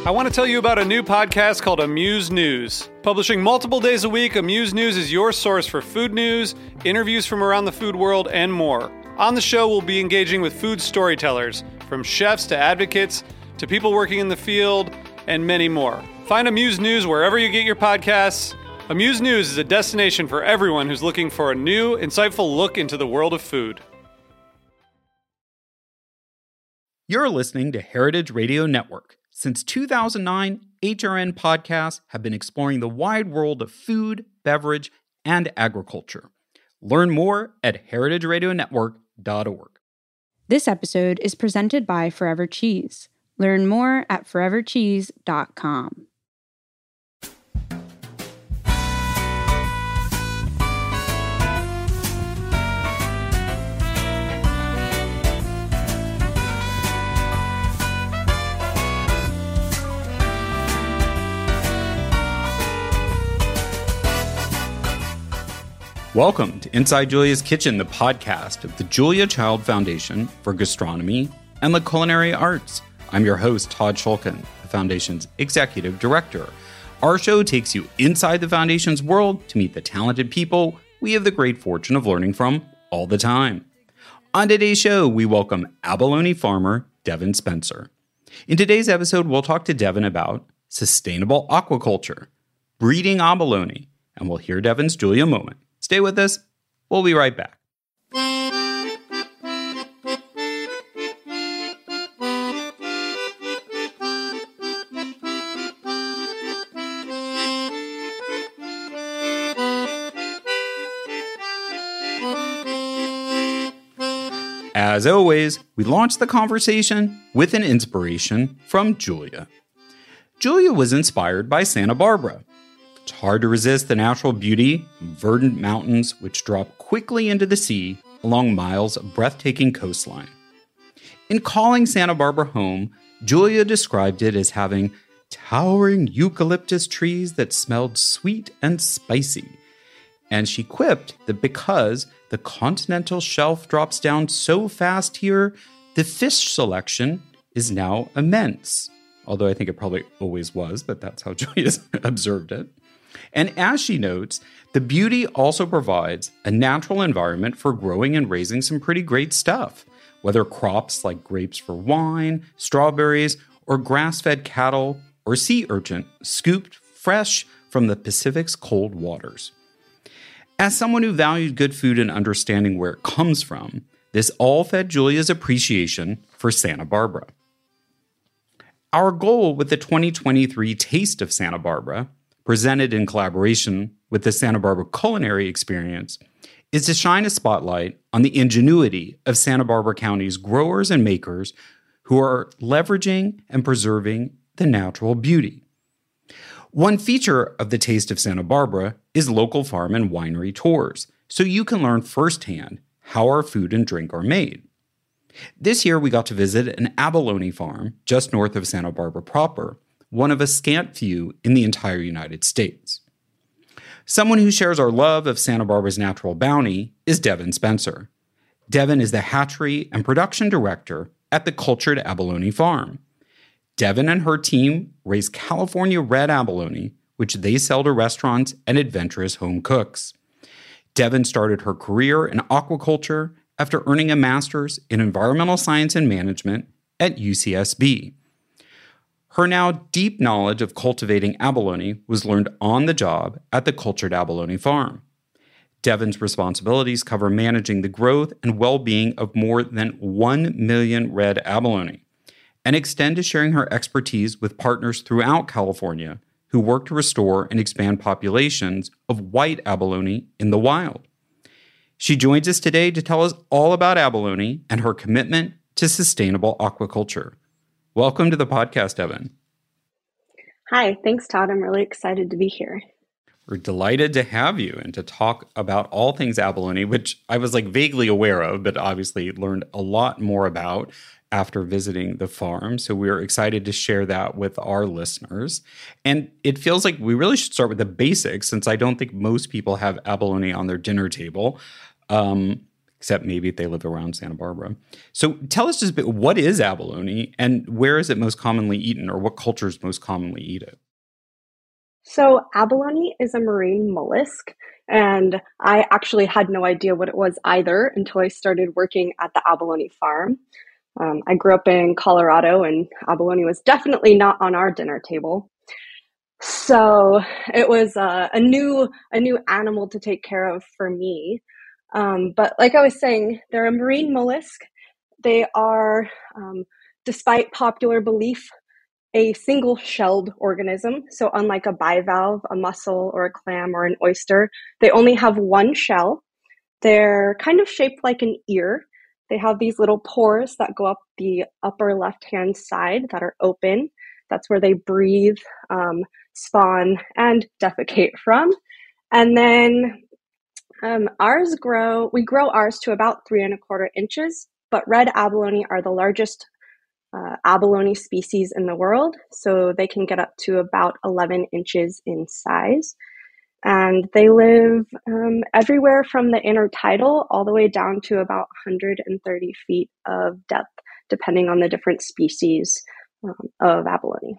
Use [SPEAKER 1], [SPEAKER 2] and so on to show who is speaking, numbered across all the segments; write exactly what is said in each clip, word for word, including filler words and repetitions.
[SPEAKER 1] I want to tell you about a new podcast called Amuse News. Publishing multiple days a week, Amuse News is your source for food news, interviews from around the food world, and more. On the show, we'll be engaging with food storytellers, from chefs to advocates to people working in the field, and many more. Find Amuse News wherever you get your podcasts. Amuse News is a destination for everyone who's looking for a new, insightful look into the world of food.
[SPEAKER 2] You're listening to Heritage Radio Network. Since two thousand nine, H R N podcasts have been exploring the wide world of food, beverage, and agriculture. Learn more at heritage radio network dot org.
[SPEAKER 3] This episode is presented by Forever Cheese. Learn more at forever cheese dot com.
[SPEAKER 2] Welcome to Inside Julia's Kitchen, the podcast of the Julia Child Foundation for Gastronomy and the Culinary Arts. I'm your host, Todd Shulkin, the Foundation's Executive Director. Our show takes you inside the Foundation's world to meet the talented people we have the great fortune of learning from all the time. On today's show, we welcome abalone farmer Devin Spencer. In today's episode, we'll talk to Devin about sustainable aquaculture, breeding abalone, and we'll hear Devin's Julia moment. Stay with us. We'll be right back. As always, we launch the conversation with an inspiration from Julia. Julia was inspired by Santa Barbara. It's hard to resist the natural beauty of verdant mountains which drop quickly into the sea along miles of breathtaking coastline. In calling Santa Barbara home, Julia described it as having towering eucalyptus trees that smelled sweet and spicy. And she quipped that because the continental shelf drops down so fast here, the fish selection is now immense. Although I think it probably always was, but that's how Julia observed it. And as she notes, the beauty also provides a natural environment for growing and raising some pretty great stuff, whether crops like grapes for wine, strawberries, or grass-fed cattle or sea urchin scooped fresh from the Pacific's cold waters. As someone who valued good food and understanding where it comes from, this all fed Julia's appreciation for Santa Barbara. Our goal with the twenty twenty-three Taste of Santa Barbara, presented in collaboration with the Santa Barbara Culinary Experience, is to shine a spotlight on the ingenuity of Santa Barbara County's growers and makers who are leveraging and preserving the natural beauty. One feature of the Taste of Santa Barbara is local farm and winery tours, so you can learn firsthand how our food and drink are made. This year, we got to visit an abalone farm just north of Santa Barbara proper, one of a scant few in the entire United States. Someone who shares our love of Santa Barbara's natural bounty is Devin Spencer. Devin is the hatchery and production director at the Cultured Abalone Farm. Devin and her team raise California red abalone, which they sell to restaurants and adventurous home cooks. Devin started her career in aquaculture after earning a master's in environmental science and management at U C S B. Her now deep knowledge of cultivating abalone was learned on the job at the Cultured Abalone Farm. Devin's responsibilities cover managing the growth and well-being of more than one million red abalone, and extend to sharing her expertise with partners throughout California who work to restore and expand populations of white abalone in the wild. She joins us today to tell us all about abalone and her commitment to sustainable aquaculture. Welcome to the podcast, Devin.
[SPEAKER 4] Hi, thanks, Todd. I'm really excited to be here.
[SPEAKER 2] We're delighted to have you and to talk about all things abalone, which I was like vaguely aware of, but obviously learned a lot more about after visiting the farm. So we're excited to share that with our listeners. And it feels like we really should start with the basics, since I don't think most people have abalone on their dinner table. Um, except maybe they live around Santa Barbara. So tell us just a bit, what is abalone and where is it most commonly eaten, or what cultures most commonly eat it?
[SPEAKER 4] So abalone is a marine mollusk, and I actually had no idea what it was either until I started working at the abalone farm. Um, I grew up in Colorado, and abalone was definitely not on our dinner table. So it was uh, a new a new animal to take care of for me. Um, but like I was saying, they're a marine mollusk. They are, um, despite popular belief, a single-shelled organism. So unlike a bivalve, a mussel, or a clam, or an oyster, they only have one shell. They're kind of shaped like an ear. They have these little pores that go up the upper left-hand side that are open. That's where they breathe, um, spawn, and defecate from. And then um, ours grow, we grow ours to about three and a quarter inches, but red abalone are the largest Uh, abalone species in the world, so they can get up to about eleven inches in size. And they live um, everywhere from the intertidal all the way down to about one hundred thirty feet of depth, depending on the different species um, of abalone.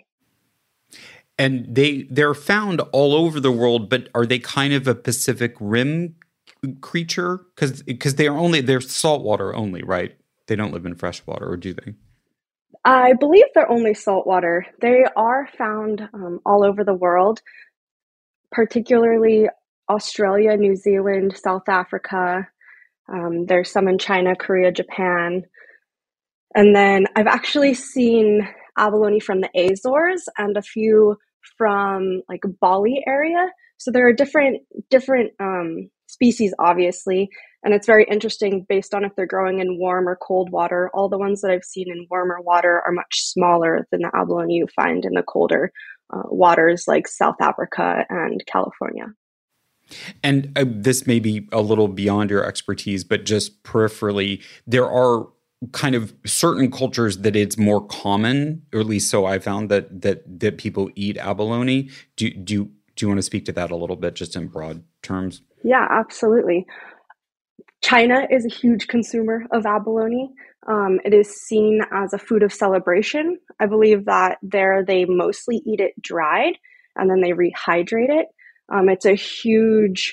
[SPEAKER 2] And they, they're found all over the world, but are they kind of a Pacific Rim creature? Because because they are only, they're saltwater only, right? They don't live in freshwater, or do they?
[SPEAKER 4] I believe they're only saltwater. They are found um, all over the world, particularly Australia, New Zealand, South Africa. Um, there's some in China, Korea, Japan. And then I've actually seen abalone from the Azores and a few from like Bali area. So there are different different um, species, obviously. And it's very interesting based on if they're growing in warm or cold water. All the ones that I've seen in warmer water are much smaller than the abalone you find in the colder uh, waters like South Africa and California.
[SPEAKER 2] And uh, this may be a little beyond your expertise, but just peripherally, there are kind of certain cultures that it's more common, or at least so I found, that that that people eat abalone. Do, do, you, do you want to speak to that a little bit, just in broad terms?
[SPEAKER 4] Yeah, absolutely. China is a huge consumer of abalone. Um, it is seen as a food of celebration. I believe that there they mostly eat it dried and then they rehydrate it. Um, it's a huge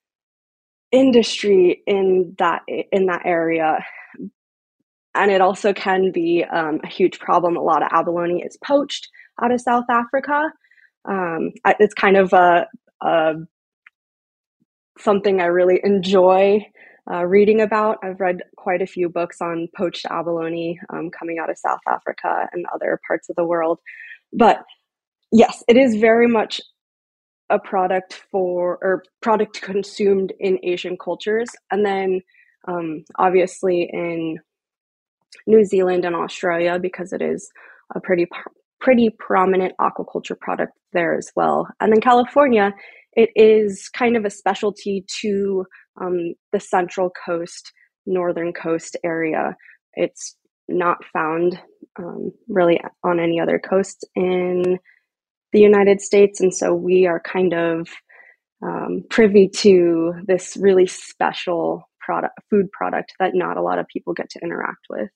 [SPEAKER 4] industry in that in that area, and it also can be um, a huge problem. A lot of abalone is poached out of South Africa. Um, it's kind of a, a something I really enjoy Uh, reading about. I've read quite a few books on poached abalone um, coming out of South Africa and other parts of the world. But yes, it is very much a product for, or product consumed in Asian cultures. And then um, obviously in New Zealand and Australia, because it is a pretty, pretty prominent aquaculture product there as well. And then California, it is kind of a specialty to um, the Central Coast, Northern Coast area. It's not found um, really on any other coast in the United States. And so we are kind of um, privy to this really special product, food product that not a lot of people get to interact with.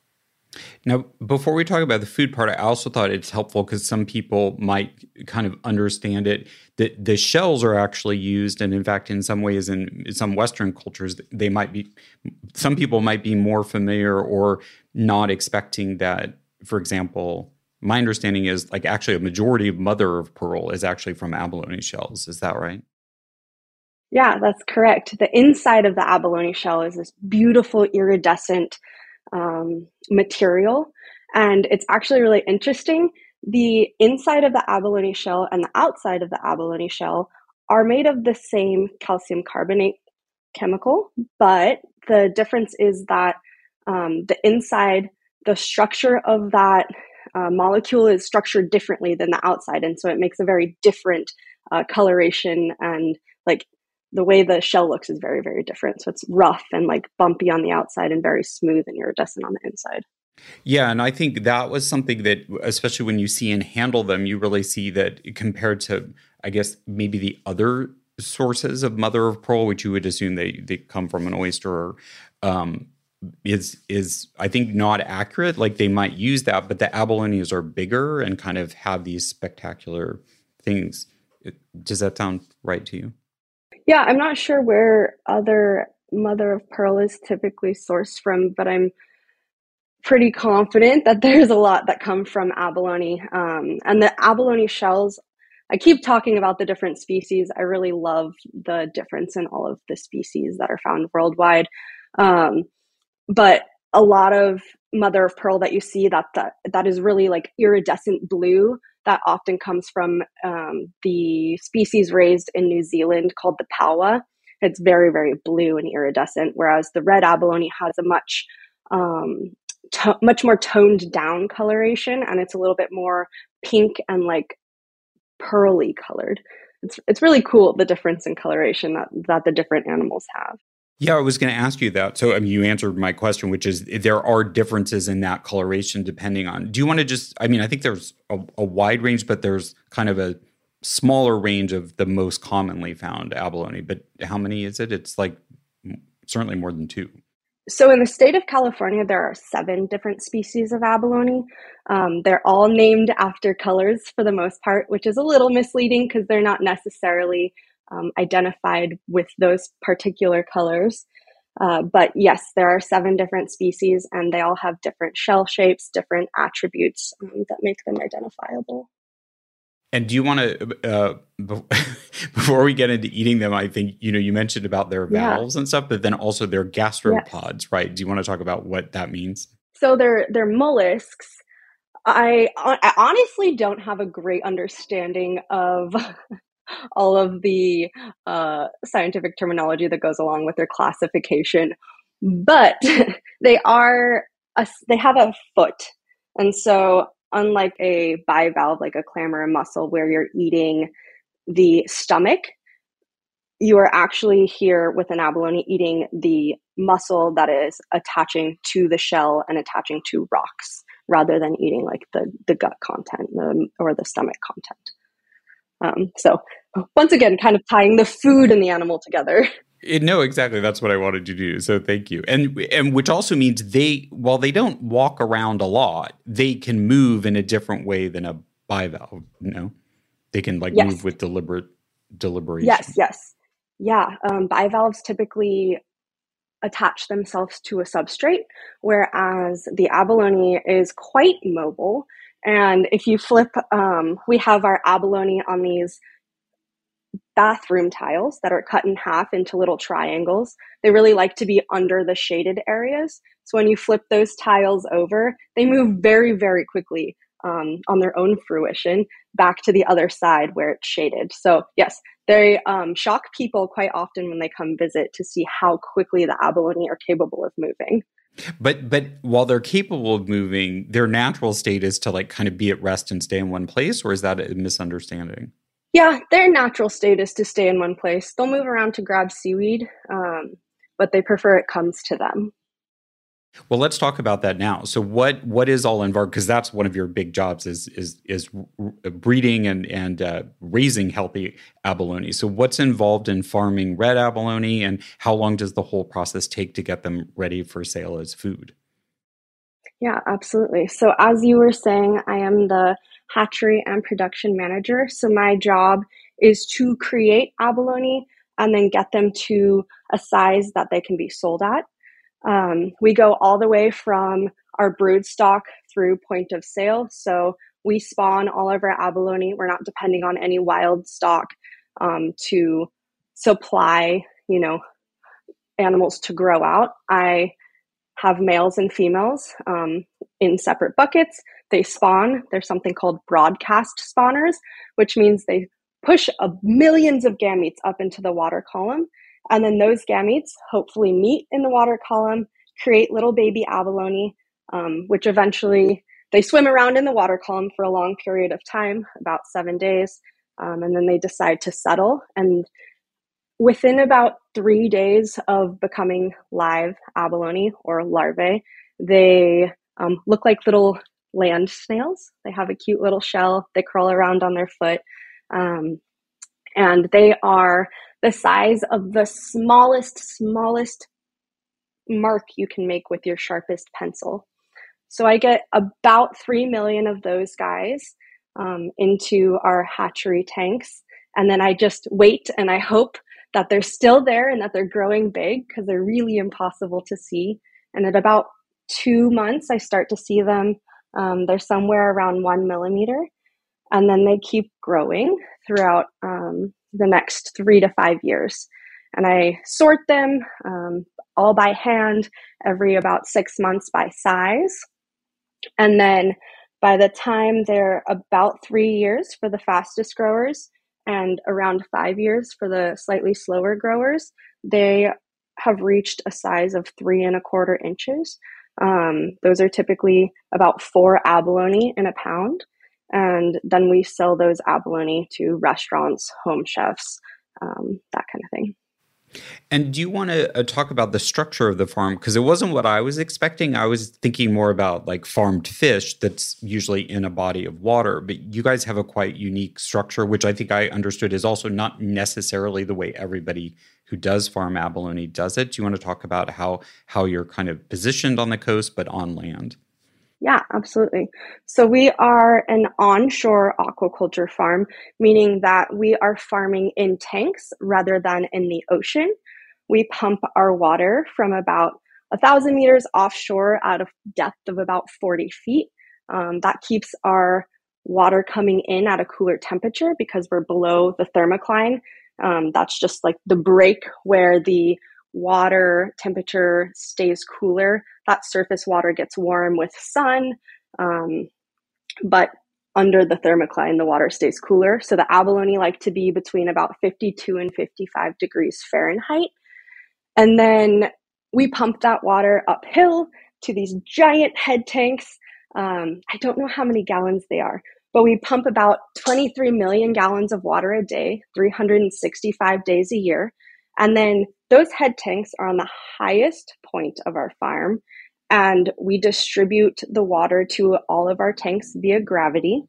[SPEAKER 2] Now, before we talk about the food part, I also thought it's helpful because some people might kind of understand it, that the shells are actually used. And in fact, in some ways, in some Western cultures, they might be, some people might be more familiar or not expecting that. For example, my understanding is like actually a majority of mother of pearl is actually from abalone shells. Is that right?
[SPEAKER 4] Yeah, that's correct. The inside of the abalone shell is this beautiful iridescent um, material. And it's actually really interesting. The inside of the abalone shell and the outside of the abalone shell are made of the same calcium carbonate chemical, but the difference is that um, the inside, the structure of that uh, molecule is structured differently than the outside. And so it makes a very different uh, coloration, and like the way the shell looks is very, very different. So it's rough and like bumpy on the outside and very smooth and iridescent on the inside.
[SPEAKER 2] Yeah, and I think that was something that, especially when you see and handle them, you really see that compared to, I guess, maybe the other sources of mother of pearl, which you would assume they, they come from an oyster, um, is is I think not accurate. Like they might use that, but the abalones are bigger and kind of have these spectacular things. Does that sound right to you?
[SPEAKER 4] Yeah, I'm not sure where other mother of pearl is typically sourced from, but I'm pretty confident that there's a lot that come from abalone. Um, and the abalone shells, I keep talking about the different species. I really love the difference in all of the species that are found worldwide. Um, but a lot of mother of pearl that you see that that, that is really like iridescent blue, that often comes from um, the species raised in New Zealand called the paua. It's very, very blue and iridescent, whereas the red abalone has a much um, to- much more toned down coloration, and it's a little bit more pink and like pearly colored. It's it's really cool, the difference in coloration that, that the different animals have.
[SPEAKER 2] Yeah, I was going to ask you that. So I mean, you answered my question, which is there are differences in that coloration depending on, do you want to just, I mean, I think there's a, a wide range, but there's kind of a smaller range of the most commonly found abalone. But how many is it? It's like certainly more than two.
[SPEAKER 4] So in the state of California, there are seven different species of abalone. Um, they're all named after colors for the most part, which is a little misleading because they're not necessarily um, identified with those particular colors. Uh, but yes, there are seven different species, and they all have different shell shapes, different attributes um, that make them identifiable.
[SPEAKER 2] And do you want to, uh, before we get into eating them, I think, you know, you mentioned about their valves yeah. and stuff, but then also their gastropods, yes. right? Do you want to talk about what that means?
[SPEAKER 4] So they're, they're mollusks. I, I honestly don't have a great understanding of all of the uh, scientific terminology that goes along with their classification, but they are, a, they have a foot. And so unlike a bivalve, like a clam or a mussel, where you're eating the stomach, you are actually here with an abalone eating the muscle that is attaching to the shell and attaching to rocks, rather than eating like the, the gut content the, or the stomach content. Um, so once again, kind of tying the food and the animal together.
[SPEAKER 2] It, no, exactly. That's what I wanted to do. So thank you. And and which also means they, while they don't walk around a lot, they can move in a different way than a bivalve. You know, they can like yes. move with deliberate deliberation.
[SPEAKER 4] Yes, yes, yeah. Um, bivalves typically attach themselves to a substrate, whereas the abalone is quite mobile. And if you flip, um, we have our abalone on these bathroom tiles that are cut in half into little triangles. They really like to be under the shaded areas. So when you flip those tiles over, they move very, very quickly um, on their own fruition back to the other side where it's shaded. So yes, they um, shock people quite often when they come visit to see how quickly the abalone are capable of moving.
[SPEAKER 2] But but while they're capable of moving, their natural state is to like kind of be at rest and stay in one place, or is that a misunderstanding?
[SPEAKER 4] Yeah, their natural state is to stay in one place. They'll move around to grab seaweed, um, but they prefer it comes to them.
[SPEAKER 2] Well, let's talk about that now. So what what is all involved? Because that's one of your big jobs is is is breeding and and uh, raising healthy abalone. So what's involved in farming red abalone, and how long does the whole process take to get them ready for sale as food?
[SPEAKER 4] Yeah, absolutely. So as you were saying, I am the hatchery and production manager. So my job is to create abalone and then get them to a size that they can be sold at. Um, we go all the way from our brood stock through point of sale. So we spawn all of our abalone. We're not depending on any wild stock um, to supply, you know, animals to grow out. I have males and females um, in separate buckets. They spawn. There's something called broadcast spawners, which means they push a millions of gametes up into the water column. And then those gametes hopefully meet in the water column, create little baby abalone, um, which eventually they swim around in the water column for a long period of time, about seven days. Um, and then they decide to settle. And within about three days of becoming live abalone or larvae, they um, look like little land snails. They have a cute little shell. They crawl around on their foot. Um, and they are the size of the smallest, smallest mark you can make with your sharpest pencil. So I get about three million of those guys um, into our hatchery tanks. And then I just wait and I hope that they're still there and that they're growing big, because they're really impossible to see. And at about two months, I start to see them. Um, they're somewhere around one millimeter. And then they keep growing throughout um, the next three to five years. And I sort them um, all by hand every about six months by size. And then by the time they're about three years for the fastest growers and around five years for the slightly slower growers, they have reached a size of three and a quarter inches. Um, those are typically about four abalone in a pound. And then we sell those abalone to restaurants, home chefs, um, that kind of thing.
[SPEAKER 2] And do you want to uh, talk about the structure of the farm? Because it wasn't what I was expecting. I was thinking more about like farmed fish that's usually in a body of water. But you guys have a quite unique structure, which I think I understood is also not necessarily the way everybody who does farm abalone does it. Do you want to talk about how how you're kind of positioned on the coast but on land?
[SPEAKER 4] Yeah, absolutely. So we are an onshore aquaculture farm, meaning that we are farming in tanks rather than in the ocean. We pump our water from about a thousand meters offshore at a depth of about forty feet. Um, that keeps our water coming in at a cooler temperature because we're below the thermocline. Um, that's just like the break where the water temperature stays cooler. That surface water gets warm with sun, um, but under the thermocline, the water stays cooler. So the abalone like to be between about fifty-two and fifty-five degrees Fahrenheit. And then we pump that water uphill to these giant head tanks. Um, I don't know how many gallons they are, but we pump about twenty-three million gallons of water a day, three hundred sixty-five days a year. And then those head tanks are on the highest point of our farm, and we distribute the water to all of our tanks via gravity.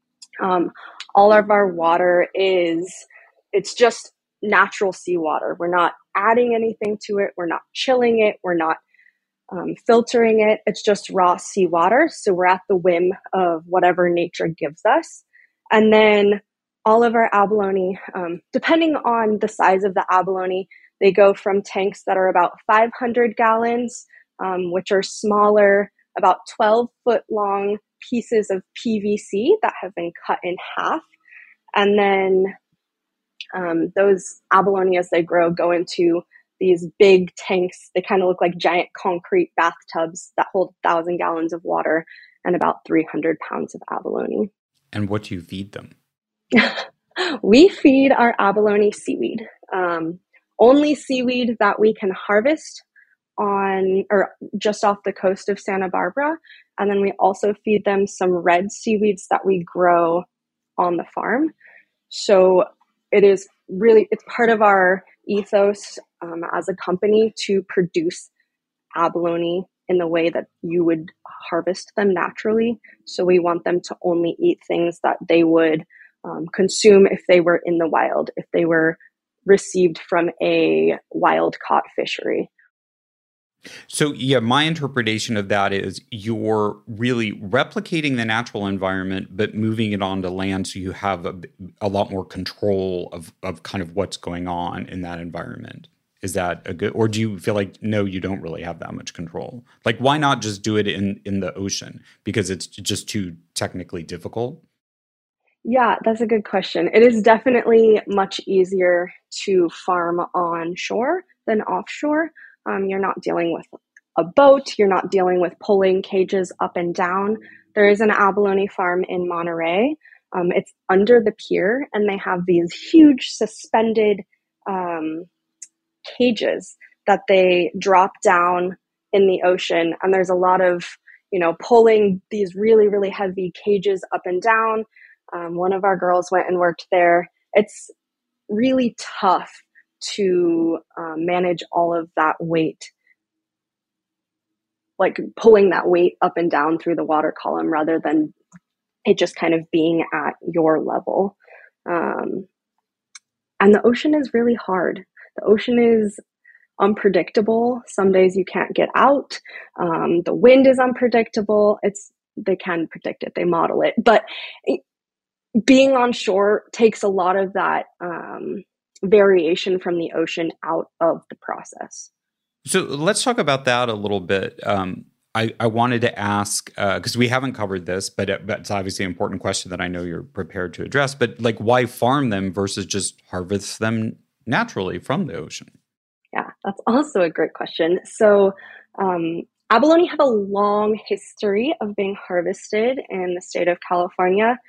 [SPEAKER 4] Um, all of our water is, it's just natural seawater. We're not adding anything to it. We're not chilling it. We're not um, filtering it. It's just raw seawater. So we're at the whim of whatever nature gives us. And then all of our abalone, um, depending on the size of the abalone, they go from tanks that are about five hundred gallons, um, which are smaller, about twelve foot long pieces of P V C that have been cut in half. And then um, those abalone, as they grow, go into these big tanks. They kind of look like giant concrete bathtubs that hold one thousand gallons of water and about three hundred pounds of abalone.
[SPEAKER 2] And what do you feed them?
[SPEAKER 4] We feed our abalone seaweed. Um, only seaweed that we can harvest on or just off the coast of Santa Barbara. And then we also feed them some red seaweeds that we grow on the farm. So it is really, it's part of our ethos um, as a company to produce abalone in the way that you would harvest them naturally. So we want them to only eat things that they would um, consume if they were in the wild, if they were received from a wild-caught fishery.
[SPEAKER 2] So, yeah, my interpretation of that is you're really replicating the natural environment, but moving it onto land so you have a, a lot more control of, of kind of what's going on in that environment. Is that a good, or do you feel like, no, you don't really have that much control? Like, why not just do it in, in the ocean? Because it's just too technically difficult?
[SPEAKER 4] Yeah, that's a good question. It is definitely much easier to farm on shore than offshore. Um, you're not dealing with a boat. You're not dealing with pulling cages up and down. There is an abalone farm in Monterey. Um, it's under the pier, and they have these huge suspended um, cages that they drop down in the ocean. And there's a lot of, you know, pulling these really, really heavy cages up and down. Um, one of our girls went and worked there. It's really tough to um, manage all of that weight, like pulling that weight up and down through the water column rather than it just kind of being at your level. Um, and the ocean is really hard. The ocean is unpredictable. Some days you can't get out. Um, the wind is unpredictable. It's they can predict it. They model it. But it, being on shore takes a lot of that um, variation from the ocean out of the process.
[SPEAKER 2] So let's talk about that a little bit. Um, I, I wanted to ask, because uh, we haven't covered this, but, it, but it's obviously an important question that I know you're prepared to address. But like, why farm them versus just harvest them naturally from the ocean?
[SPEAKER 4] Yeah, that's also a great question. So um, abalone have a long history of being harvested in the state of California.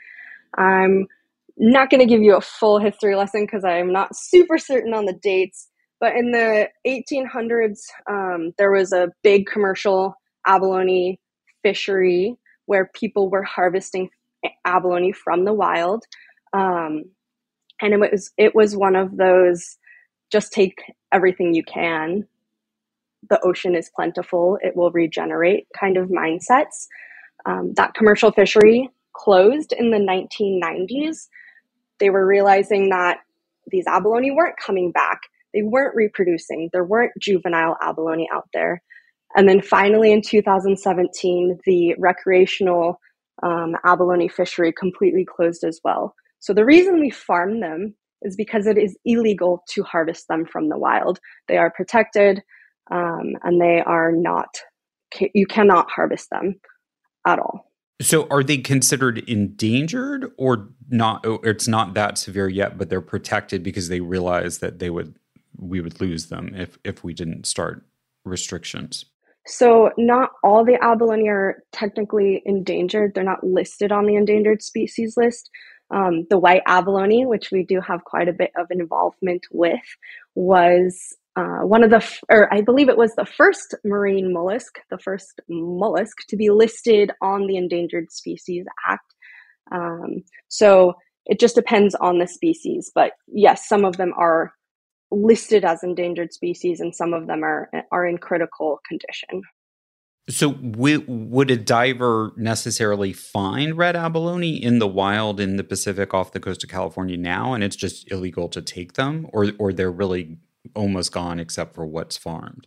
[SPEAKER 4] I'm not going to give you a full history lesson because I'm not super certain on the dates. But in the eighteen hundreds, um, there was a big commercial abalone fishery where people were harvesting abalone from the wild. Um, and it was, it was one of those, just take everything you can. The ocean is plentiful. It will regenerate kind of mindsets. Um, that commercial fishery closed in the nineteen nineties. They were realizing that these abalone weren't coming back. They weren't reproducing. There weren't juvenile abalone out there. And then finally in two thousand seventeen, the recreational um, abalone fishery completely closed as well. So the reason we farm them is because it is illegal to harvest them from the wild. They are protected um, and they are not, you cannot harvest them at all.
[SPEAKER 2] So are they considered endangered or not? Or it's not that severe yet, but they're protected because they realize that they would, we would lose them if, if we didn't start restrictions.
[SPEAKER 4] So not all the abalone are technically endangered. They're not listed on the endangered species list. Um, the white abalone, which we do have quite a bit of involvement with, was uh, one of the, f- or I believe it was the first marine mollusk, the first mollusk to be listed on the Endangered Species Act. Um, so it just depends on the species. But yes, some of them are listed as endangered species and some of them are are in critical condition.
[SPEAKER 2] So w- would a diver necessarily find red abalone in the wild in the Pacific off the coast of California now, and it's just illegal to take them, or or they're really almost gone except for what's farmed?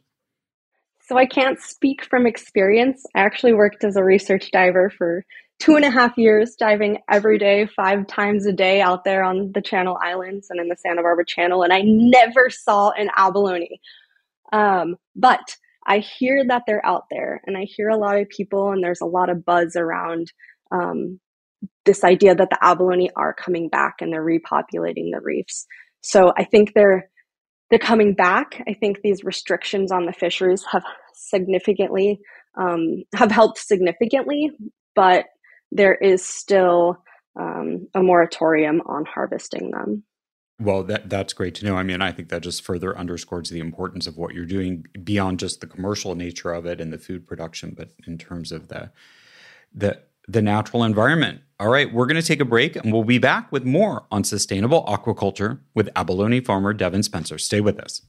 [SPEAKER 4] So I can't speak from experience. I actually worked as a research diver for two and a half years, diving every day, five times a day out there on the Channel Islands and in the Santa Barbara Channel, and I never saw an abalone. Um, but I hear that they're out there, and I hear a lot of people, and there's a lot of buzz around um, this idea that the abalone are coming back and they're repopulating the reefs. So I think they're they're coming back. I think these restrictions on the fisheries have significantly um, have helped significantly, but there is still um, a moratorium on harvesting them.
[SPEAKER 2] Well, that that's great to know. I mean, I think that just further underscores the importance of what you're doing beyond just the commercial nature of it and the food production, but in terms of the the the natural environment. All right, we're going to take a break and we'll be back with more on sustainable aquaculture with abalone farmer Devin Spencer. Stay with us.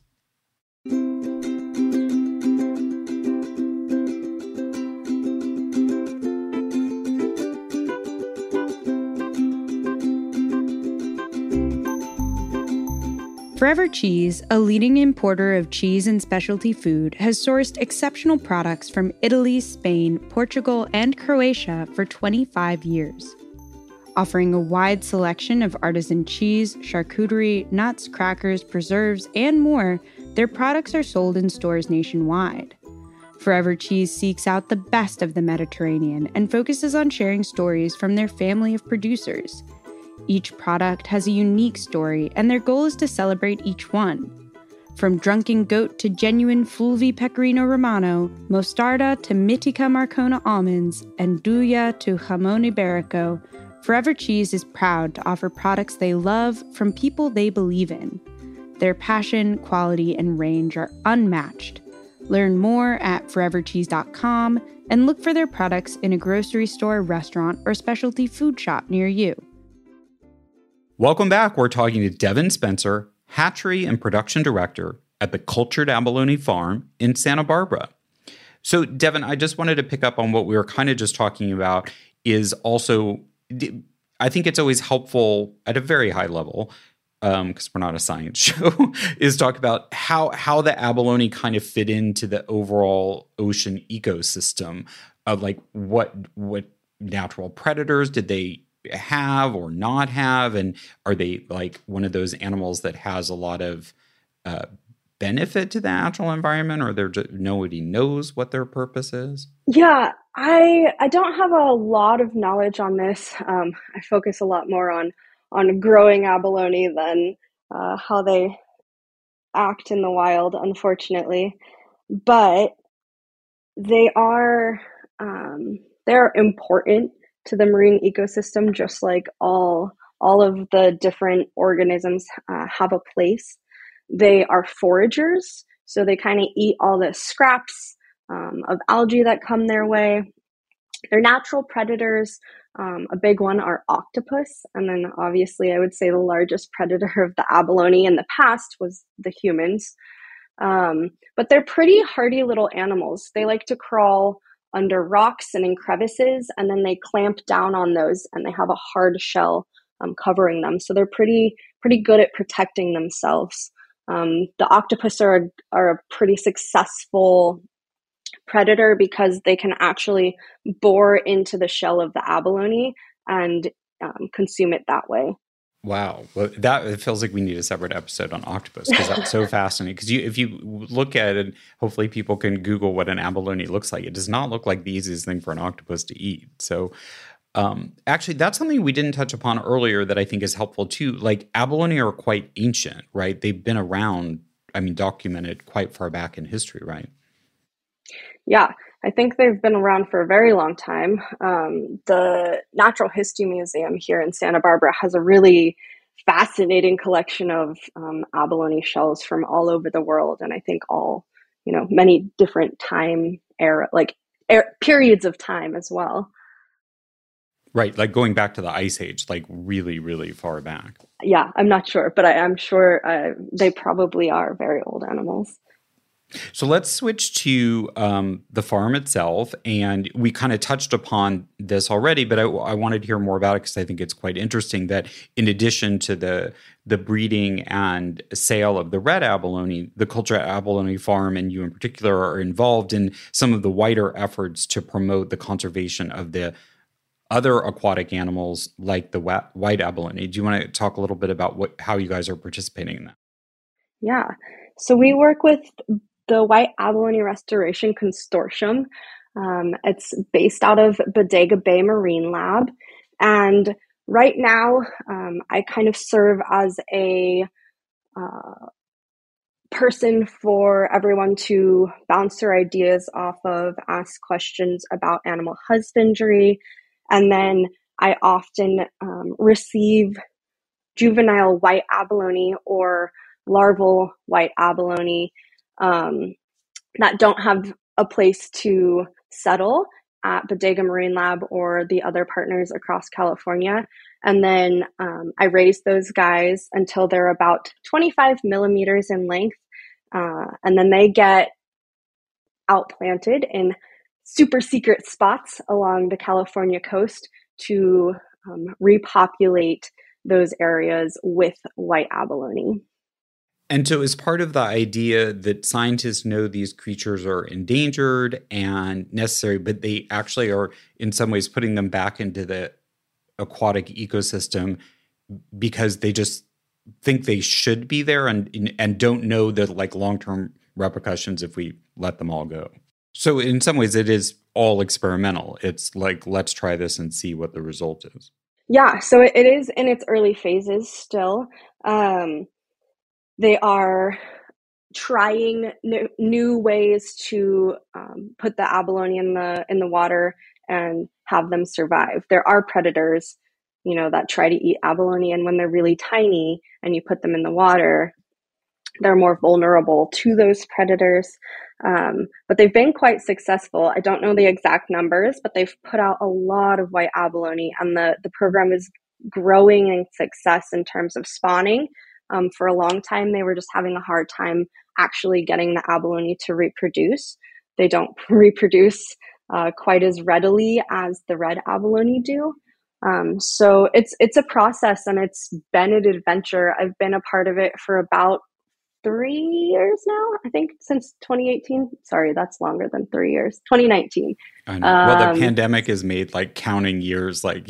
[SPEAKER 3] Forever Cheese, a leading importer of cheese and specialty food, has sourced exceptional products from Italy, Spain, Portugal, and Croatia for twenty-five years. Offering a wide selection of artisan cheese, charcuterie, nuts, crackers, preserves, and more, their products are sold in stores nationwide. Forever Cheese seeks out the best of the Mediterranean and focuses on sharing stories from their family of producers. Each product has a unique story, and their goal is to celebrate each one. From Drunken Goat to genuine Fulvi Pecorino Romano, Mostarda to Mitica Marcona almonds, and Duya to Jamon Iberico, Forever Cheese is proud to offer products they love from people they believe in. Their passion, quality, and range are unmatched. Learn more at forever cheese dot com and look for their products in a grocery store, restaurant, or specialty food shop near you.
[SPEAKER 2] Welcome back. We're talking to Devin Spencer, hatchery and production director at the Cultured Abalone Farm in Santa Barbara. So, Devin, I just wanted to pick up on what we were kind of just talking about is also, I think it's always helpful at a very high level um, because we're not a science show, is talk about how how the abalone kind of fit into the overall ocean ecosystem. Of like what what natural predators did they have or not have, and are they like one of those animals that has a lot of uh, benefit to the natural environment, or they're just, nobody knows what their purpose is?
[SPEAKER 4] Yeah, I I don't have a lot of knowledge on this. Um, I focus a lot more on on growing abalone than uh, how they act in the wild, unfortunately. But they are um, they're important to the marine ecosystem, just like all all of the different organisms uh, have a place. They are foragers, so they kind of eat all the scraps um, of algae that come their way. They're natural predators. Um, a big one are octopus. And then obviously I would say the largest predator of the abalone in the past was the humans. Um, but they're pretty hardy little animals. They like to crawl under rocks and in crevices, and then they clamp down on those, and they have a hard shell um, covering them. So they're pretty pretty good at protecting themselves. Um, the octopus are, are a pretty successful predator because they can actually bore into the shell of the abalone and um, consume it that way.
[SPEAKER 2] Wow. Well, that it feels like we need a separate episode on octopus because that's so fascinating. Because you, if you look at it, hopefully people can Google what an abalone looks like. It does not look like the easiest thing for an octopus to eat. So um, actually, that's something we didn't touch upon earlier that I think is helpful too. Like abalone are quite ancient, right? They've been around, I mean, documented quite far back in history, right?
[SPEAKER 4] Yeah, I think they've been around for a very long time. Um, the Natural History Museum here in Santa Barbara has a really fascinating collection of um, abalone shells from all over the world, and I think all, you know, many different time era, like er- periods of time as well.
[SPEAKER 2] Right, like going back to the Ice Age, like really, really far back.
[SPEAKER 4] Yeah, I'm not sure, but I, I'm sure uh, they probably are very old animals.
[SPEAKER 2] So let's switch to um, the farm itself. And we kind of touched upon this already, but I, I wanted to hear more about it because I think it's quite interesting that in addition to the the breeding and sale of the red abalone, the Culture Abalone Farm and you in particular are involved in some of the wider efforts to promote the conservation of the other aquatic animals like the white abalone. Do you want to talk a little bit about what how you guys are participating in that?
[SPEAKER 4] Yeah. So we work with the White Abalone Restoration Consortium. Um, it's based out of Bodega Bay Marine Lab. And right now, um, I kind of serve as a uh, person for everyone to bounce their ideas off of, ask questions about animal husbandry. And then I often um, receive juvenile white abalone or larval white abalone um, that don't have a place to settle at Bodega Marine Lab or the other partners across California. And then um, I raise those guys until they're about twenty-five millimeters in length. Uh, and then they get outplanted in super secret spots along the California coast to um, repopulate those areas with white abalone.
[SPEAKER 2] And so as part of the idea that scientists know these creatures are endangered and necessary, but they actually are in some ways putting them back into the aquatic ecosystem because they just think they should be there and and don't know the like long-term repercussions if we let them all go. So in some ways it is all experimental. It's like, let's try this and see what the result is.
[SPEAKER 4] Yeah, so it is in its early phases still. Um, They are trying n- new ways to um, put the abalone in the in the water and have them survive. There are predators, you know, that try to eat abalone, and when they're really tiny and you put them in the water, they're more vulnerable to those predators. Um, but they've been quite successful. I don't know the exact numbers, but they've put out a lot of white abalone, and the the program is growing in success in terms of spawning. Um, for a long time, they were just having a hard time actually getting the abalone to reproduce. They don't reproduce uh, quite as readily as the red abalone do. Um, so it's it's a process and it's been an adventure. I've been a part of it for about three years now, I think, since twenty eighteen. Sorry, that's longer than three years. twenty nineteen.
[SPEAKER 2] I know. Well, the
[SPEAKER 4] Um,
[SPEAKER 2] pandemic has made like counting years like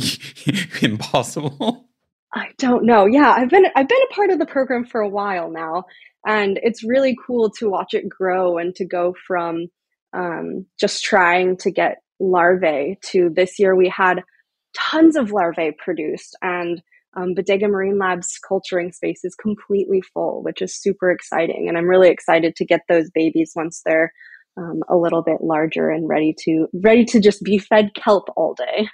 [SPEAKER 2] impossible.
[SPEAKER 4] I don't know. Yeah, I've been I've been a part of the program for a while now, and it's really cool to watch it grow and to go from um, just trying to get larvae to this year we had tons of larvae produced, and um, Bodega Marine Lab's culturing space is completely full, which is super exciting. And I'm really excited to get those babies once they're um, a little bit larger and ready to ready to just be fed kelp all day.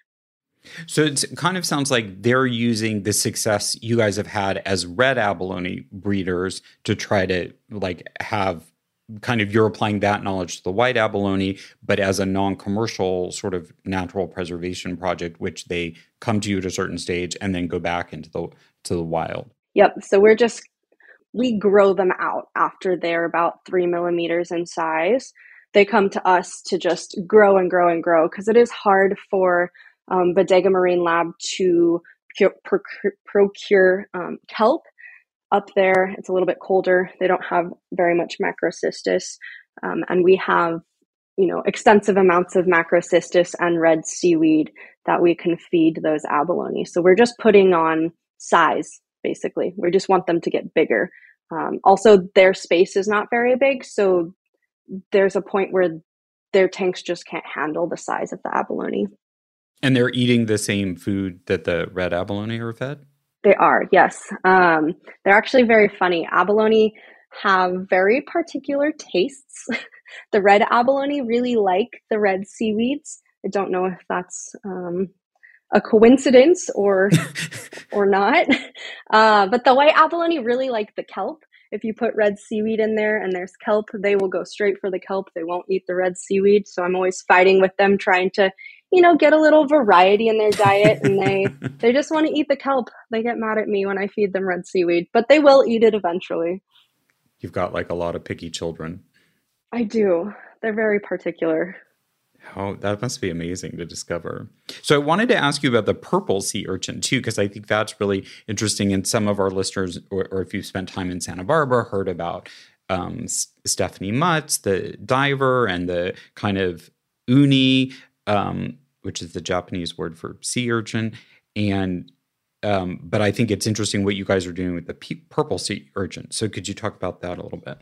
[SPEAKER 2] So it kind of sounds like they're using the success you guys have had as red abalone breeders to try to like have kind of you're applying that knowledge to the white abalone, but as a non-commercial sort of natural preservation project, which they come to you at a certain stage and then go back into the to the wild.
[SPEAKER 4] Yep. So we're just we grow them out after they're about three millimeters in size. They come to us to just grow and grow and grow because it is hard for Um, Bodega Marine Lab to procure, procure um, kelp up there. It's a little bit colder. They don't have very much macrocystis, um, and we have, you know, extensive amounts of macrocystis and red seaweed that we can feed those abalone. So we're just putting on size, basically. We just want them to get bigger. Um, also, their space is not very big, so there's a point where their tanks just can't handle the size of the abalone.
[SPEAKER 2] And they're eating the same food that the red abalone are fed?
[SPEAKER 4] They are, yes. Um, they're actually very funny. Abalone have very particular tastes. The red abalone really like the red seaweeds. I don't know if that's um, a coincidence or or not. Uh, but the white abalone really like the kelp. If you put red seaweed in there and there's kelp, they will go straight for the kelp. They won't eat the red seaweed. So I'm always fighting with them, trying to, you know, get a little variety in their diet. And they, they just want to eat the kelp. They get mad at me when I feed them red seaweed, but they will eat it eventually.
[SPEAKER 2] You've got like a lot of picky children.
[SPEAKER 4] I do. They're very particular.
[SPEAKER 2] Oh, that must be amazing to discover. So I wanted to ask you about the purple sea urchin too, because I think that's really interesting. And some of our listeners, or, or if you've spent time in Santa Barbara, heard about um, S- Stephanie Mutz, the diver, and the kind of uni, um, which is the Japanese word for sea urchin. And um, but I think it's interesting what you guys are doing with the p- purple sea urchin. So could you talk about that a little bit?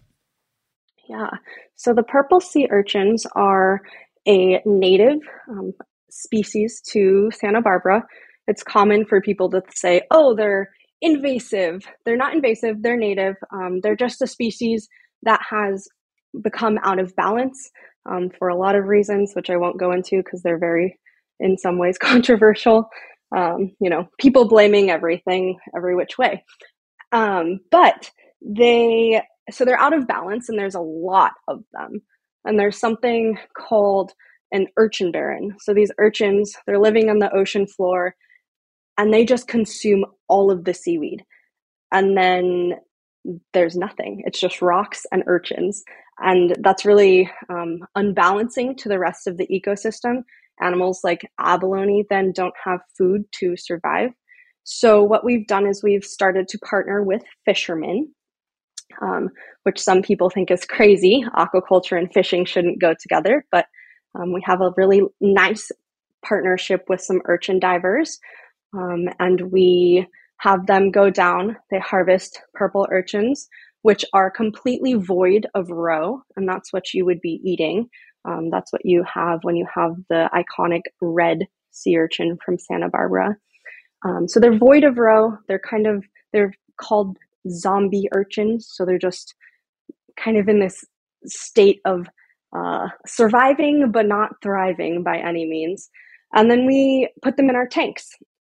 [SPEAKER 4] Yeah. So the purple sea urchins are a native um, species to Santa Barbara. It's common for people to say, oh, they're invasive. They're not invasive, they're native. Um, they're just a species that has become out of balance um, for a lot of reasons, which I won't go into because they're very, in some ways, controversial. Um, you know, people blaming everything, every which way. Um, but they, so they're out of balance and there's a lot of them. And there's something called an urchin barren. So these urchins, they're living on the ocean floor and they just consume all of the seaweed. And then there's nothing. It's just rocks and urchins. And that's really um, unbalancing to the rest of the ecosystem. Animals like abalone then don't have food to survive. So what we've done is we've started to partner with fishermen, Um, which some people think is crazy. Aquaculture and fishing shouldn't go together, but um, we have a really nice partnership with some urchin divers, um, and we have them go down. They harvest purple urchins, which are completely void of roe, and that's what you would be eating. Um, that's what you have when you have the iconic red sea urchin from Santa Barbara. Um, so they're void of roe. They're kind of, they're called zombie urchins. So they're just kind of in this state of uh, surviving, but not thriving by any means. And then we put them in our tanks.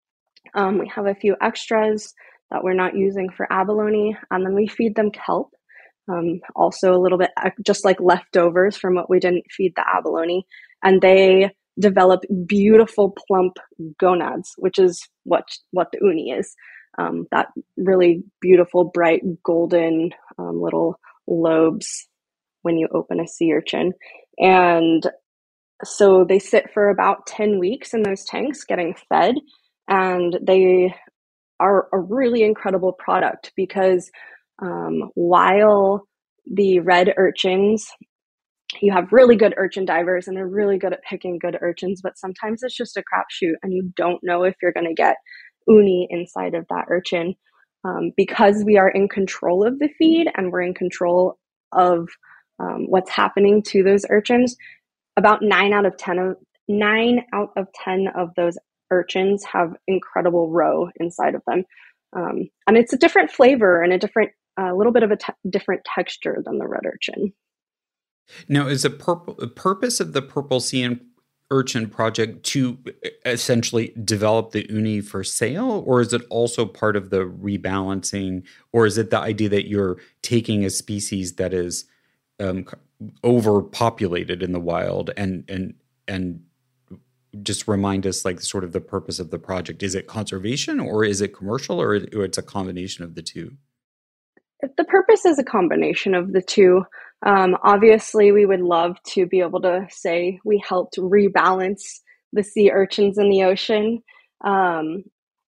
[SPEAKER 4] Um, we have a few extras that we're not using for abalone, and then we feed them kelp. Um, also a little bit just like leftovers from what we didn't feed the abalone. And they develop beautiful plump gonads, which is what, what the uni is. Um, that really beautiful, bright, golden um, little lobes when you open a sea urchin. And so they sit for about ten weeks in those tanks getting fed. and they are a really incredible product because um, while the red urchins, you have really good urchin divers and they're really good at picking good urchins, but sometimes it's just a crapshoot and you don't know if you're going to get uni inside of that urchin. Um, because we are in control of the feed and we're in control of um, what's happening to those urchins, about nine out of ten of nine out of ten of those urchins have incredible roe inside of them, um, and it's a different flavor and a different, a uh, little bit of a te- different texture than the red urchin.
[SPEAKER 2] Now, is the purple, purpose of the Purple Sea Urchin project to essentially develop the uni for sale, or is it also part of the rebalancing, or is it the idea that you're taking a species that is um, overpopulated in the wild and and and just remind us like sort of the purpose of the project? Is it conservation or is it commercial, or, or it's a combination of the two?
[SPEAKER 4] The purpose is a combination of the two. Um, obviously, we would love to be able to say we helped rebalance the sea urchins in the ocean. Um,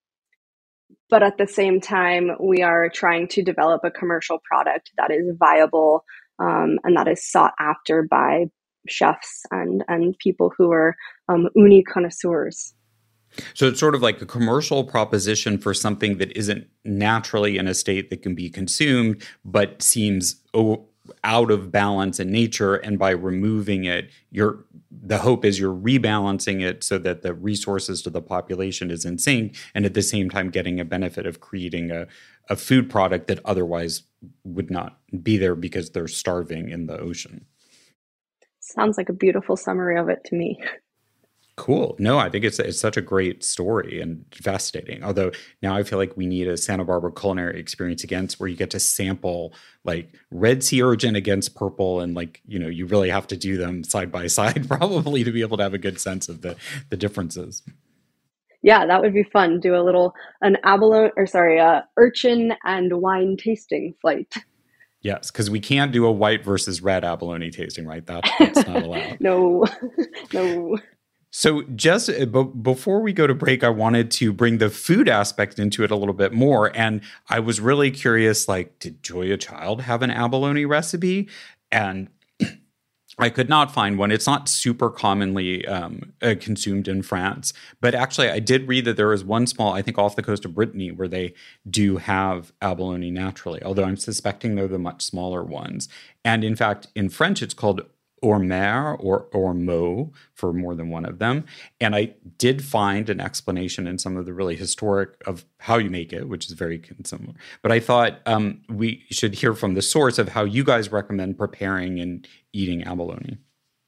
[SPEAKER 4] but at the same time, we are trying to develop a commercial product that is viable um, and that is sought after by chefs and, and people who are um, uni connoisseurs.
[SPEAKER 2] So it's sort of like a commercial proposition for something that isn't naturally in a state that can be consumed, but seems o- out of balance in nature. And by removing it, you're, the hope is you're rebalancing it so that the resources to the population is in sync, and at the same time getting a benefit of creating a, a food product that otherwise would not be there because they're starving in the ocean.
[SPEAKER 4] Sounds like a beautiful summary of it to me.
[SPEAKER 2] Cool. No, I think it's it's such a great story and fascinating. Although now I feel like we need a Santa Barbara culinary experience against where you get to sample like red sea urchin against purple, and like, you know, you really have to do them side by side probably to be able to have a good sense of the the differences.
[SPEAKER 4] Yeah, that would be fun. Do a little an abalone or sorry, uh, urchin and wine tasting flight.
[SPEAKER 2] Yes, because we can't do a white versus red abalone tasting, right? That, that's not allowed.
[SPEAKER 4] No, no.
[SPEAKER 2] So just b- before we go to break, I wanted to bring the food aspect into it a little bit more. And I was really curious, like, did Julia Child have an abalone recipe? And I could not find one. It's not super commonly um, uh, consumed in France. But actually, I did read that there is one small, I think off the coast of Brittany, where they do have abalone naturally, although I'm suspecting they're the much smaller ones. And in fact, in French, it's called ormer or ormeau for more than one of them. And I did find an explanation in some of the really historic of how you make it, which is very similar. But I thought um, we should hear from the source of how you guys recommend preparing and eating abalone.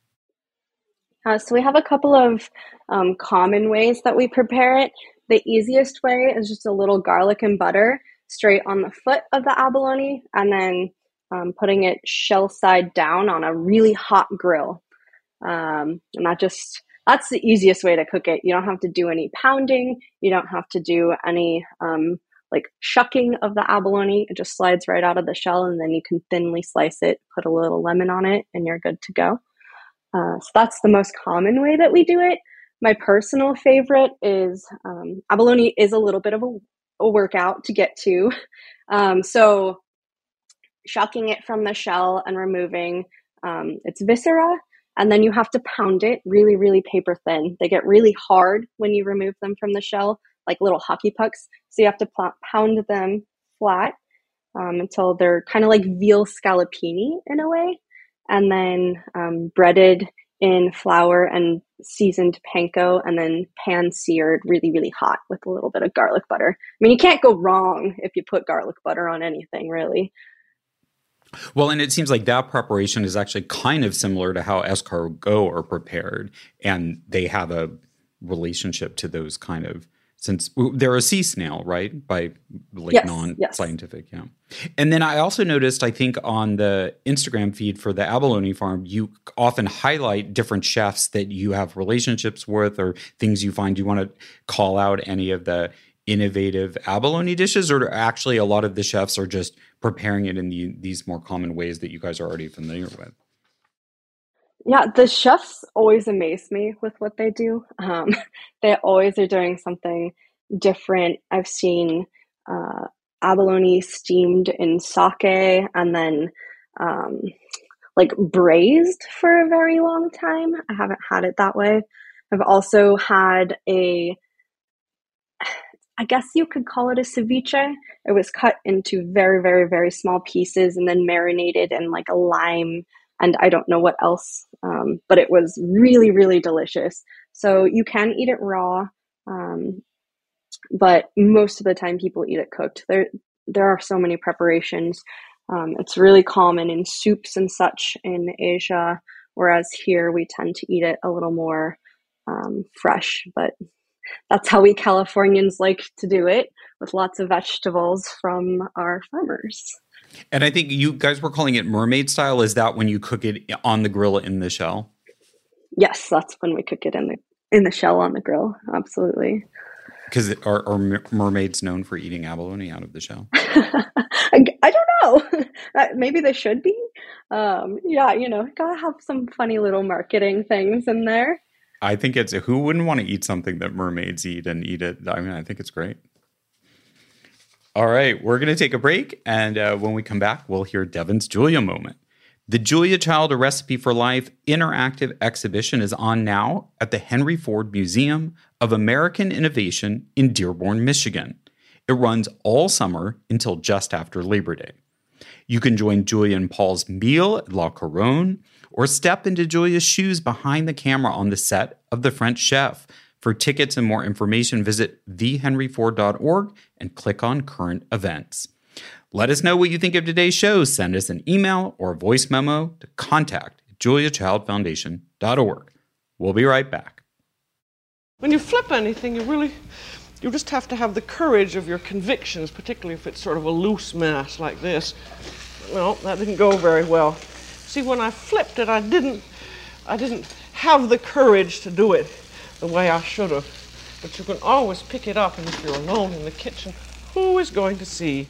[SPEAKER 4] Uh, so we have a couple of um, common ways that we prepare it. The easiest way is just a little garlic and butter straight on the foot of the abalone, and then Um, putting it shell side down on a really hot grill. Um, and that just, that's the easiest way to cook it. You don't have to do any pounding. You don't have to do any um, like shucking of the abalone. It just slides right out of the shell, and then you can thinly slice it, put a little lemon on it, and you're good to go. Uh, so that's the most common way that we do it. My personal favorite is um, abalone is a little bit of a, a workout to get to. Um, so shucking it from the shell and removing um, its viscera, and then you have to pound it really, really paper thin. They get really hard when you remove them from the shell, like little hockey pucks. So you have to pl- pound them flat um, until they're kind of like veal scallopini in a way, and then um, breaded in flour and seasoned panko, and then pan seared really, really hot with a little bit of garlic butter. I mean, you can't go wrong if you put garlic butter on anything, really.
[SPEAKER 2] Well, and it seems like that preparation is actually kind of similar to how escargot are prepared, and they have a relationship to those kind of, since they're a sea snail, right? By like
[SPEAKER 4] yes,
[SPEAKER 2] non-scientific,
[SPEAKER 4] yes.
[SPEAKER 2] yeah. And then I also noticed, I think on the Instagram feed for the abalone farm, you often highlight different chefs that you have relationships with or things you find. You want to call out any of the innovative abalone dishes, or actually a lot of the chefs are just preparing it in the, these more common ways that you guys are already familiar with?
[SPEAKER 4] Yeah, the chefs always amaze me with what they do. Um, they always are doing something different. I've seen uh, abalone steamed in sake and then um, like braised for a very long time. I haven't had it that way. I've also had a, I guess you could call it a ceviche. It was cut into very, very, very small pieces and then marinated in like a lime and I don't know what else, um, but it was really, really delicious. So you can eat it raw, um, but most of the time people eat it cooked. There, there are so many preparations. Um, it's really common in soups and such in Asia, whereas here we tend to eat it a little more um, fresh, but that's how we Californians like to do it, with lots of vegetables from our farmers.
[SPEAKER 2] And I think you guys were calling it mermaid style. Is that when you cook it on the grill in the shell?
[SPEAKER 4] Yes, that's when we cook it in the in the shell on the grill. Absolutely.
[SPEAKER 2] Because are, are mermaids known for eating abalone out of the shell?
[SPEAKER 4] I, I don't know. Maybe they should be. Um, yeah, you know, gotta have some funny little marketing things in there.
[SPEAKER 2] I think it's, who wouldn't want to eat something that mermaids eat and eat it? I mean, I think it's great. All right, we're going to take a break. And uh, when we come back, we'll hear Devon's Julia moment. The Julia Child, A Recipe for Life interactive exhibition is on now at the Henry Ford Museum of American Innovation in Dearborn, Michigan. It runs all summer until just after Labor Day. You can join Julia and Paul's meal at La Couronne or step into Julia's shoes behind the camera on the set of The French Chef. For tickets and more information, visit the henry ford dot org and click on current events. Let us know what you think of today's show. Send us an email or a voice memo to contact at julia child foundation dot org. We'll be right back.
[SPEAKER 5] When you flip anything, you really, you just have to have the courage of your convictions, particularly if it's sort of a loose mass like this. Well, that didn't go very well. See, when I flipped it, I didn't, I didn't have the courage to do it the way I should have. But you can always pick it up, and if you're alone in the kitchen, who is going to see?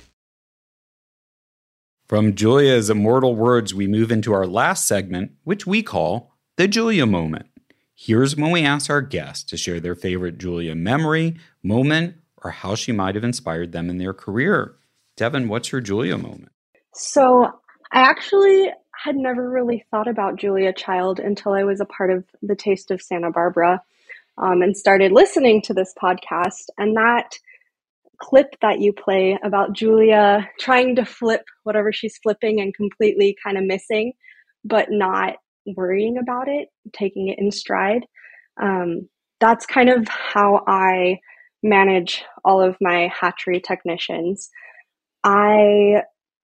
[SPEAKER 2] From Julia's immortal words, we move into our last segment, which we call the Julia Moment. Here's when we ask our guests to share their favorite Julia memory, moment, or how she might have inspired them in their career. Devon, what's your Julia moment?
[SPEAKER 4] So I actually had never really thought about Julia Child until I was a part of the Taste of Santa Barbara um, and started listening to this podcast. And that clip that you play about Julia trying to flip whatever she's flipping and completely kind of missing, but not worrying about it, taking it in stride. Um, that's kind of how I manage all of my hatchery technicians. I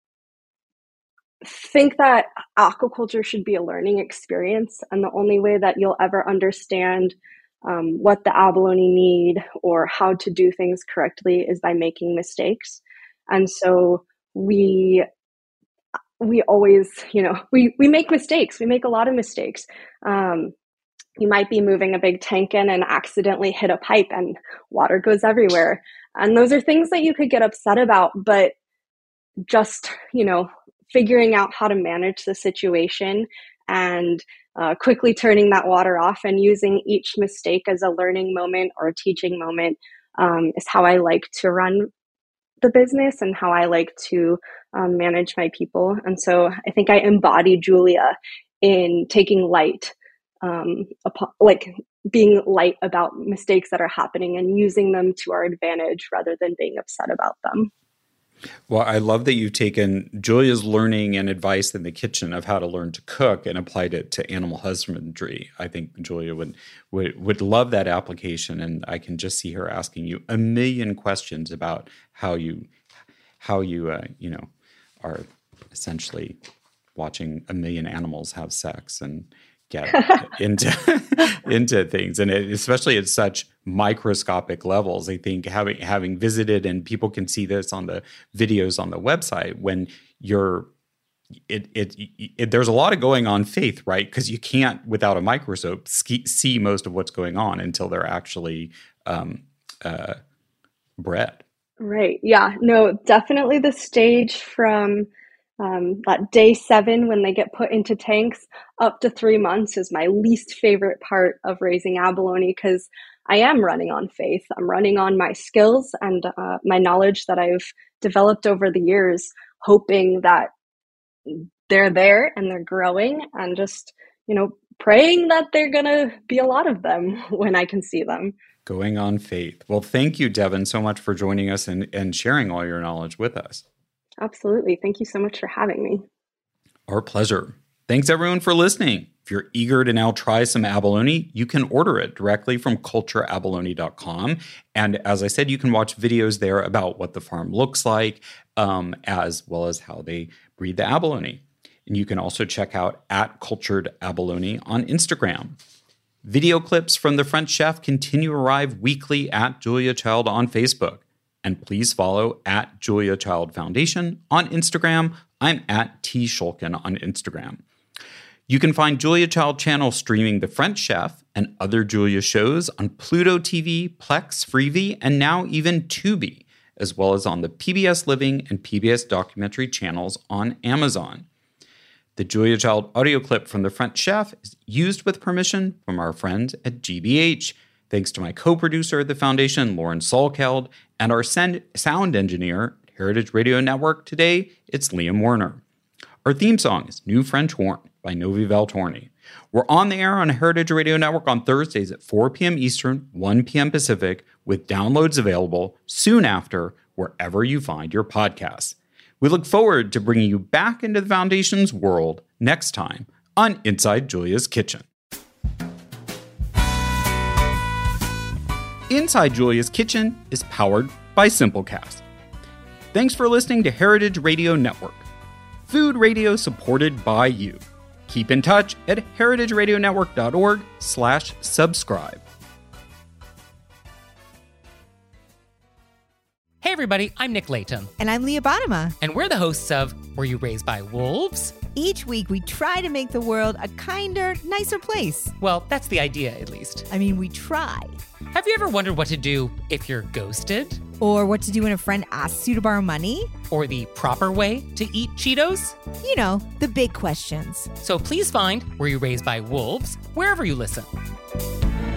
[SPEAKER 4] think that aquaculture should be a learning experience, and the only way that you'll ever understand um, what the abalone need or how to do things correctly is by making mistakes. And so we we always, you know, we, we make mistakes. We make a lot of mistakes. Um, you might be moving a big tank in and accidentally hit a pipe and water goes everywhere. And those are things that you could get upset about, but just, you know, figuring out how to manage the situation and uh, quickly turning that water off and using each mistake as a learning moment or a teaching moment um, is how I like to run the business and how I like to um, manage my people. And so I think I embody Julia in taking light, um, upon, like being light about mistakes that are happening and using them to our advantage rather than being upset about them.
[SPEAKER 2] Well, I love that you've taken Julia's learning and advice in the kitchen of how to learn to cook and applied it to animal husbandry. I think Julia would, would would love that application, and I can just see her asking you a million questions about how you how you uh, you know are essentially watching a million animals have sex and get into into things, and it, especially at such microscopic levels. I think having having visited, and people can see this on the videos on the website, when you're it it, it there's a lot of going on faith, right? Because you can't without a microscope ski, see most of what's going on until they're actually um, uh, bred.
[SPEAKER 4] Right. Yeah. No, definitely the stage from Um, that day seven, when they get put into tanks, up to three months is my least favorite part of raising abalone because I am running on faith. I'm running on my skills and uh, my knowledge that I've developed over the years, hoping that they're there and they're growing, and just, you know, praying that they're going to be a lot of them when I can see them.
[SPEAKER 2] Going on faith. Well, thank you, Devin, so much for joining us and, and sharing all your knowledge with us.
[SPEAKER 4] Absolutely. Thank you so much for having me.
[SPEAKER 2] Our pleasure. Thanks, everyone, for listening. If you're eager to now try some abalone, you can order it directly from culture abalone dot com. And as I said, you can watch videos there about what the farm looks like, um, as well as how they breed the abalone. And you can also check out at Cultured Abalone on Instagram. Video clips from the French chef continue to arrive weekly at Julia Child on Facebook. And please follow at Julia Child Foundation on Instagram. I'm at T Shulkin on Instagram. You can find Julia Child channel streaming The French Chef and other Julia shows on Pluto T V, Plex, Freevee, and now even Tubi, as well as on the P B S Living and P B S Documentary channels on Amazon. The Julia Child audio clip from The French Chef is used with permission from our friends at G B H. Thanks to my co-producer at the foundation, Lauren Salkeld, and our sound engineer at Heritage Radio Network. Today, it's Liam Werner. Our theme song is New French Horn by Novi Valtorni. We're on the air on Heritage Radio Network on Thursdays at four p.m. Eastern, one p.m. Pacific, with downloads available soon after wherever you find your podcasts. We look forward to bringing you back into the Foundation's world next time on Inside Julia's Kitchen. Inside Julia's Kitchen is powered by Simplecast. Thanks for listening to Heritage Radio Network, food radio supported by you. Keep in touch at heritageradionetwork.org slash subscribe.
[SPEAKER 6] Hey everybody, I'm Nick Layton.
[SPEAKER 7] And I'm Leah Bottima.
[SPEAKER 6] And we're the hosts of Were You Raised by Wolves?
[SPEAKER 7] Each week we try to make the world a kinder, nicer place.
[SPEAKER 6] Well, that's the idea, at least.
[SPEAKER 7] I mean, we try.
[SPEAKER 6] Have you ever wondered what to do if you're ghosted?
[SPEAKER 7] Or what to do when a friend asks you to borrow money?
[SPEAKER 6] Or the proper way to eat Cheetos?
[SPEAKER 7] You know, the big questions.
[SPEAKER 6] So please find Were You Raised by Wolves wherever you listen.